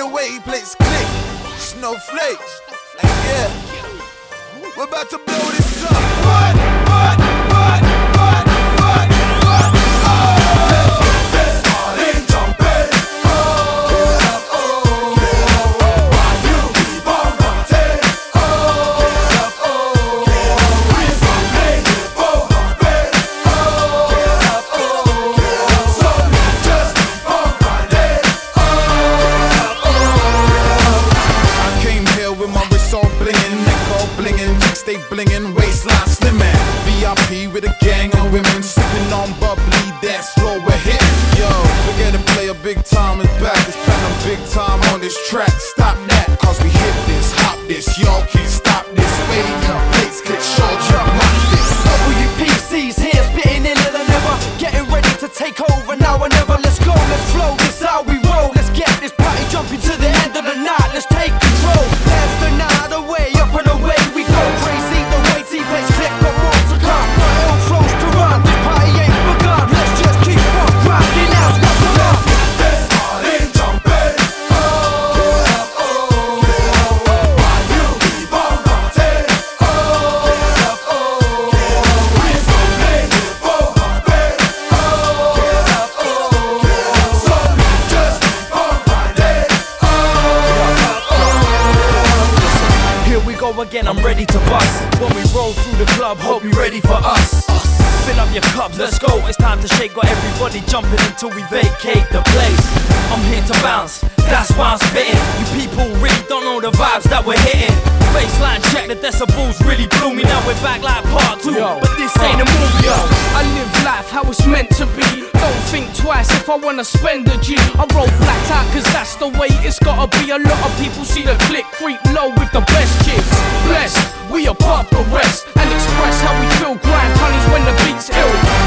the way he plays click. Snowflakes. Like, yeah. We're about to blow this up. What? Let's party jumping. Get up, get up. Why you keep on running? Get up, get up. We're so late for humping. Get up, get up. So let's just keep on grinding. Get up. I came here with my wrist all blingin', neck all blingin', cheeks stay blingin', waistline slimmin'. VIP with a gang of women, sippin' on bubbly, dance floor we're hitting. Yo, forget to play a big time is back. It's platinum big time on this track. Stop that, cause we hit this, hop this. Y'all can't stop this. Fading up, plates click, short jump, rock this. WPC's here, spitting in it and never. Getting ready to take over, now or never. Let's go, let's flow, this how we roll. Let's get this party jumping to the end of the night. Let's take control. Dance the night away, up and away we go. Crazy the way T-Place click, got more to come. My own flows to run, this party ain't begun. Let's just keep on rocking out, stop the love. Let's party jumping. Get up, get up. Why you keep on running? Get up, get up. We're so late for humping. Get up, get up. So let's just keep on grinding. Here we go again, I'm ready to bust. When we roll through the club, hope you ready for us. Fill up your cups, let's go. It's time to shake, got everybody jumping until we vacate the place. I'm here to bounce, that's why I'm spitting. You people really don't know the vibes that we're hitting. Baseline check, the decibels really blew me. Now we're back like part 2, but this ain't a movie, yo. I live life how it's meant to be. Don't think twice if I wanna spend a G. I roll blacked out cause that's the way it's gotta be. A lot of people see the click creep low with the best chicks. Blessed, we above the rest and express how we feel. Grind honeys when the beat's ill.